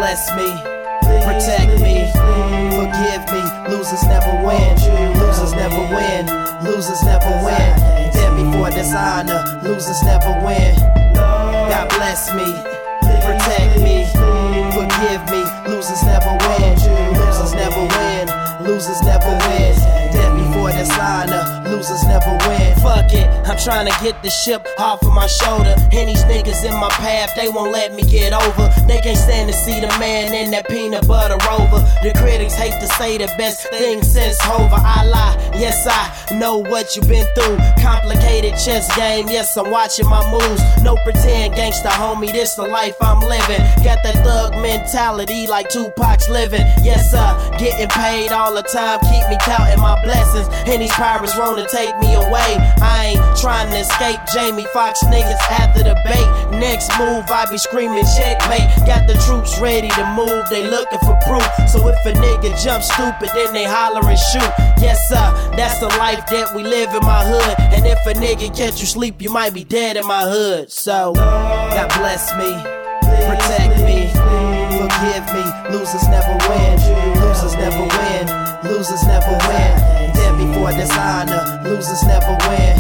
bless me, protect me, forgive me. Losers never win, losers never win, losers never win. Dead before dishonor, losers never win. God bless me, protect me, forgive me. Losers never win, losers never win, losers never win. Dead before dishonor, losers never win. Fuck it, I'm trying to get the ship off of my shoulder. And these niggas in my path, they won't let me get over. They can't stand to see the man in that peanut butter rover. The critics hate to say the best thing since Hova. I lie, yes I know what you've been through. Complicated chess game, yes I'm watching my moves. No pretend gangsta homie, this the life I'm living. Got that thug mentality like Tupac's living. Yes sir, getting paid all the time, keep me counting my blessings. And these pirates wanna take me away. I ain't trying to escape Jamie Foxx niggas after the bait. Next move, I be screaming checkmate. Got the troops ready to move, they looking for proof. So if a nigga jump stupid, then they holler and shoot. Yes sir, that's the life that we live in my hood. And if a nigga catch you sleep, you might be dead in my hood. So, God bless me, protect me, forgive me. Losers never win, losers never win, losers never win. Dead before dishonor, losers never win.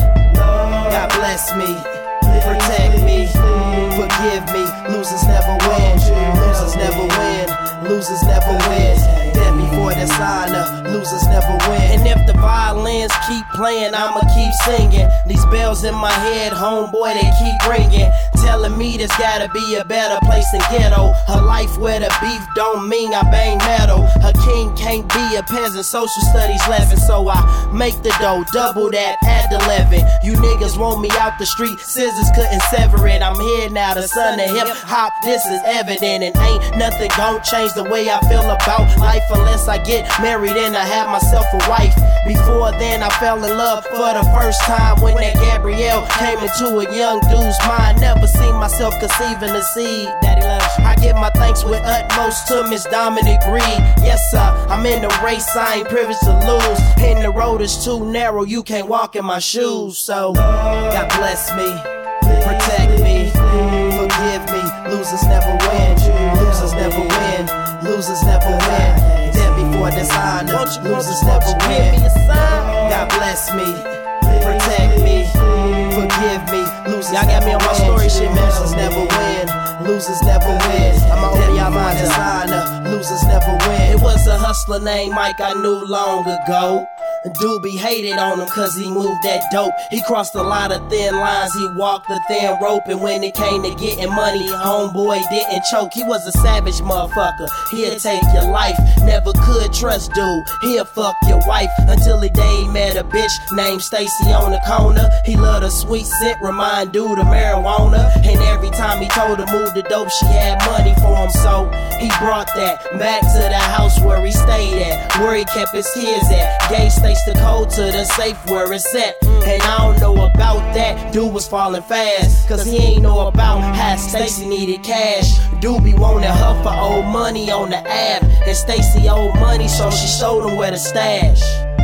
God bless me, protect me, forgive me. Losers never win, losers never win, losers never win. Dead before dishonor, losers never win. And if the violins keep playing, I'ma keep singing. These bells in my head, homeboy, they keep ringing. Telling me there's gotta be a better place than ghetto. A life where the beef don't mean I bang metal. A king can't be a peasant, social studies lesson. So I make the dough, double that, add 11. You niggas want me out the street, scissors couldn't sever it. I'm here now, the son of hip hop, this is evident. And ain't nothing gon' change the way I feel about life unless I get married and I have myself a wife. Before then I fell in love for the first time when that Gabrielle came into a young dude's mind. Never seen myself conceiving the seed that he loves. I give my thanks with utmost to Miss Dominic Reed. Yes sir, I'm in the race, I ain't privileged to lose. And the road is too narrow, you can't walk in my shoes. So, God bless me, protect me, forgive me. Losers never win, losers never win, losers never win. Dead before dishonor, losers never win. God bless me, protect me, forgive me. Y'all got me on my story shit, man. Losers never win, losers never win. I'ma open y'all mind dishonor, losers never win. It was a hustler named Mike I knew long ago. Dude be hated on him cause he moved that dope. He crossed a lot of thin lines, he walked the thin rope. And when it came to getting money, homeboy didn't choke. He was a savage motherfucker, he'll take your life. Never could trust dude, he'll fuck your wife. Until the day he met a bitch named Stacy on the corner. He loved a sweet scent, remind dude of marijuana. And every time he told her move the dope, she had money for him. So he brought that back to the house where he stayed at, where he kept his kids at. Gave Stacy the code to the safe where it's at. And I don't know about that, dude was falling fast, cause he ain't know about how Stacy needed cash. Dude be wanting her for old money on the app, and Stacy owed money so she showed him where to stash.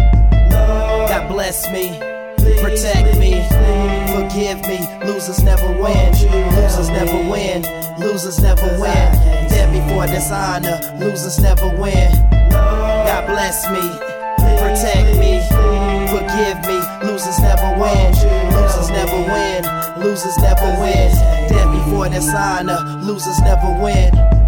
God bless me, protect me, forgive me. Losers never win, losers never win, losers never win. Dead before dishonor, losers never win. God bless me, protect me, forgive me. Losers never win, losers never win, losers never win. Dead before dishonor, losers never win.